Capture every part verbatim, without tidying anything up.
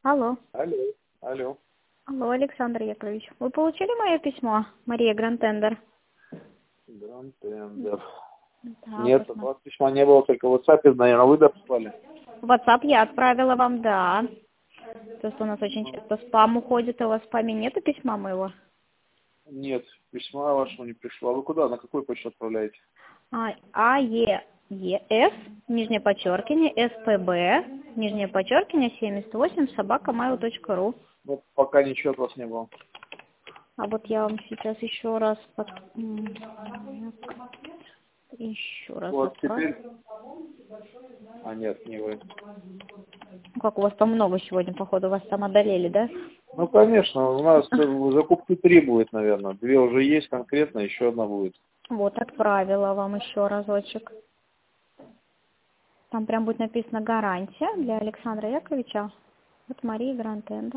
Алло. Алло, алло. Алло, Александр Яковлевич. Вы получили мое письмо, Мария Грантендер? Грантендер. Да, Нет, у посмотрите. вас письма не было, только в WhatsApp, наверное, вы дописали. В WhatsApp я отправила вам, да. Просто у нас очень часто спам уходит, а у вас в спаме нету письма моего? Нет, письма вашего не пришло. А вы куда, на какую почту отправляете? А, А, Е, Е, С, нижнее подчеркивание, С, П, Б, нижнее подчеркивание, семьдесят восемь, собака mail точка ру. Вот пока ничего от вас не было. А вот я вам сейчас еще раз под... м, еще раз Вот отправлю. теперь... А нет, не вы. Как у вас там много сегодня, походу, вас там одолели, да? Ну, конечно, у нас э, закупки три будет, наверное. Две уже есть конкретно, еще одна будет. Вот, отправила вам еще разочек. Там прям будет написано гарантия для Александра Яковлевича. Вот Мария Грантендер.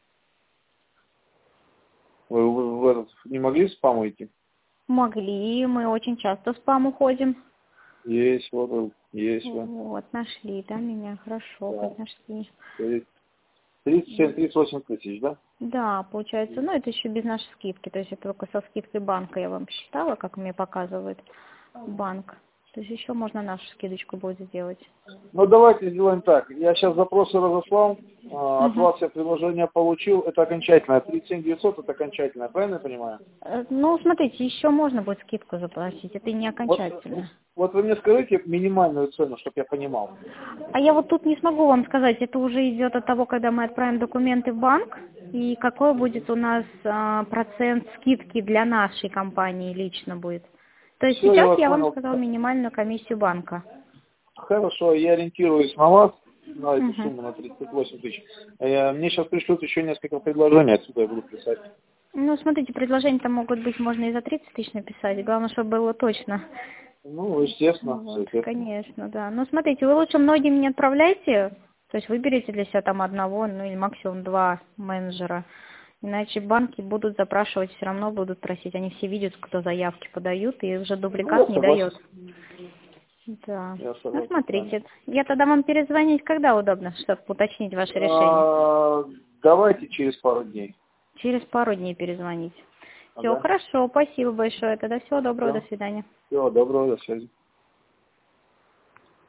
Вы, вы в этот не могли в спам уйти? Могли, мы очень часто в спам уходим. Есть, вот он, есть вы. Вот, нашли, да, меня, хорошо, Да. хоть нашли. тридцать семь тридцать восемь тысяч, да? Да, получается, ну это еще без нашей скидки, то есть это только со скидкой банка я вам посчитала, как мне показывает банк. То есть еще можно нашу скидочку будет сделать. Ну, давайте сделаем так. Я сейчас запросы разослал, а, от Угу. вас я предложение получил, это окончательное. тридцать семь девятьсот это окончательное, правильно я понимаю? Э, Ну, смотрите, еще можно будет скидку заплатить, это не Вот, окончательно. вот вы мне скажите минимальную цену, чтобы я понимал. А я вот тут не смогу вам сказать, это уже идет от того, когда мы отправим документы в банк, и какой будет у нас а, процент скидки для нашей компании лично будет. То есть Все, я сейчас вас я вам понял. сказала минимальную комиссию банка. Хорошо, я ориентируюсь на вас, на эту Угу. сумму, на тридцать восемь тысяч. Э, Мне сейчас пришлют еще несколько предложений, отсюда я буду писать. Ну, смотрите, предложения-то могут быть, можно и за тридцать тысяч написать, главное, чтобы было точно. Ну, естественно, Вот, естественно. конечно, да. Ну, смотрите, вы лучше многим не отправляйте, то есть выберите для себя там одного, ну или максимум два менеджера. Иначе банки будут запрашивать, все равно будут просить. Они все видят, кто заявки подают, и уже Ну, я дубликат не согласен. дает. Да. Я Ну, согласен с вами. смотрите, я тогда вам перезвонить, когда удобно, чтобы уточнить ваше решение. А, давайте через пару дней. Через пару дней перезвонить. Все, Ага. хорошо, спасибо большое. Тогда всего доброго, до Все. свидания. Всего доброго, до связи.